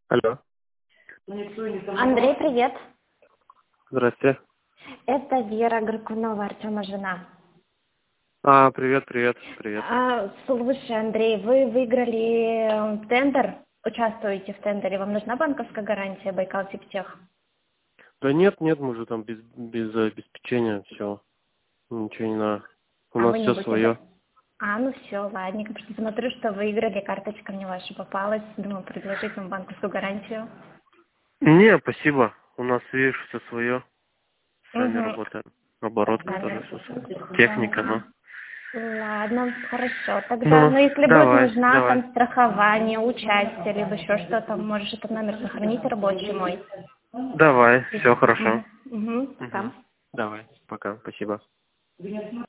Алло. Андрей, привет. Здрасте. Это Вера Горкунова, Артема жена. Привет, привет, привет. Слушай, Андрей, вы выиграли тендер, участвуете в тендере. Вам нужна банковская гарантия Байкал-Типтех? Да нет, мы же там без обеспечения, все. Ничего не надо. У нас Вы не все будете? свое. Ну все, ладненько. Просто смотрю, что выиграли, карточка мне ваша попалась. Думаю, предложить вам банковскую гарантию. Не, спасибо. У нас, видишь, все свое. Сами Угу. работаем. Оборотка тоже все свое. Техника, ну. Ладно, хорошо. Тогда, Ну, если будет давай, нужна давай. там страхование, участие, либо еще что-то, можешь этот номер сохранить рабочий мой. Давай, все хорошо. Пока. Давай, пока, спасибо.